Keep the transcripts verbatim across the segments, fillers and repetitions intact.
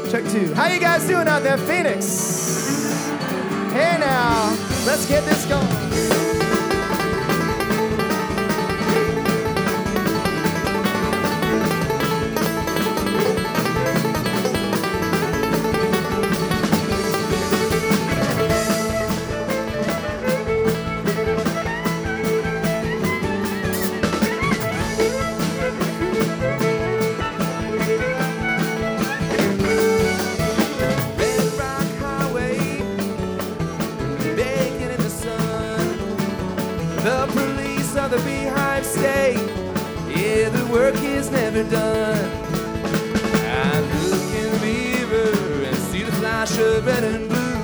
Check two. How you guys doing out there, Phoenix? Hey now, let's get this going. The Beehive State, yeah, the work is never done. I look in the mirror and see the flash of red and blue.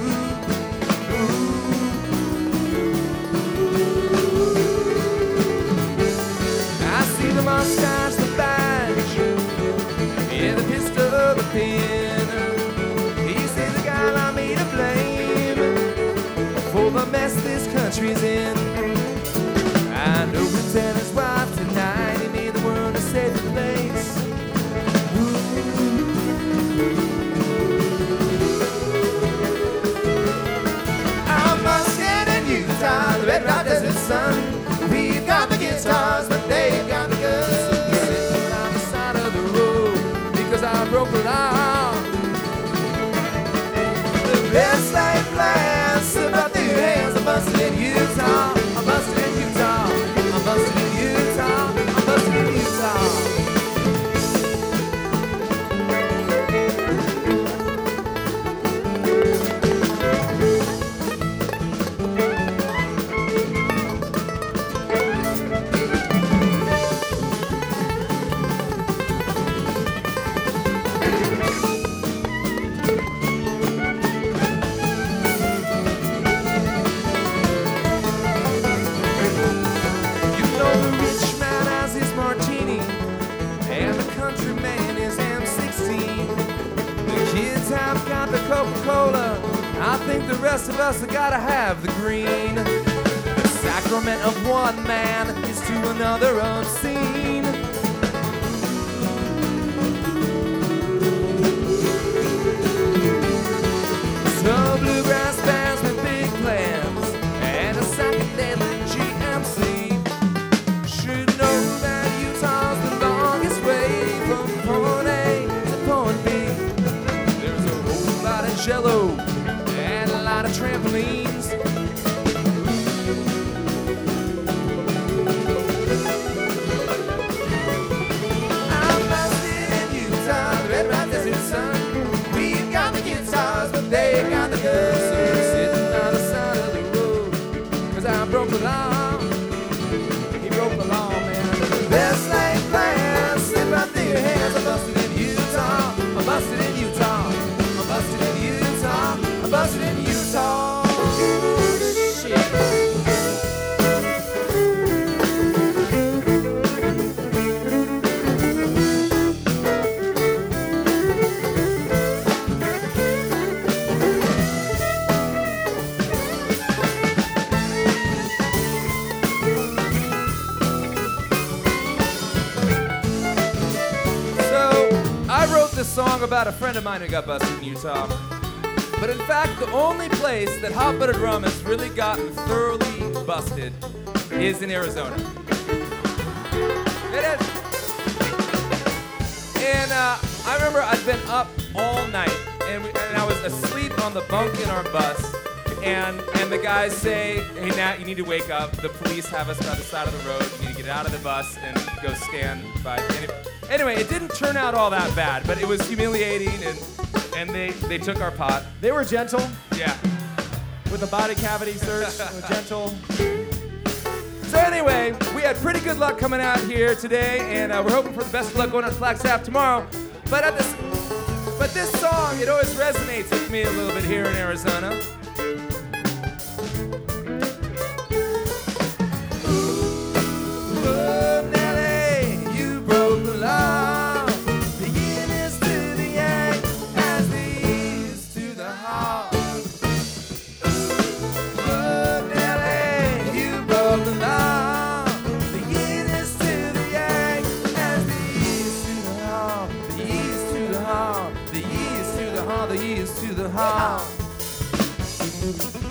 I see the mustache, the badge, yeah, the pistol, the pin. He says the guy I made to blame for the mess this country's in. I know he'll tell his wife tonight he made the world a safer place. Ooh. I'm bustin' in Utah, the red rock desert sun. We've got the guitars, but they've got the guns. Sitting on the side of the road because I broke the law. The best life lasts about their hands. I'm bustin' in Utah. I'm bustin' in Utah. I'm busted in Utah, I'm busted in Utah. Coca-Cola, I think the rest of us have gotta have the green. The sacrament of one man is to another obscene. So bluegrass bands with big plans and a psychedelic G M C should know that Utah's the longest way from point A to point B. Jello and a lot of trampolines. I'm busted in Utah, the red rock desert sun. We've got the guitars, but they've got the guns. So we're sitting on the side of the road, cause I broke the law. He broke the law, man. Best laid plans slip out through your hands. I'm busted in Utah, I'm busted in Utah. I'm busted in Utah, I'm busted in Utah. Shit. So, I wrote this song about a friend of mine who got busted in Utah. But in fact, the only place that Hot Buttered Rum has really gotten thoroughly busted is in Arizona. It is. And uh, I remember I'd been up all night, and, we, and I was asleep on the bunk in our bus. And and the guys say, hey, Nat, you need to wake up. The police have us by the side of the road. You need to get out of the bus and go stand by. Anyway, it didn't turn out all that bad, but it was humiliating, and and they, they took our pot. They were gentle. Yeah. With a body cavity search, they were gentle. So anyway, we had pretty good luck coming out here today, and uh, we're hoping for the best of luck going on Flagstaff tomorrow. But at this, but this song, it always resonates with me a little bit here in Arizona. The Yeehaw.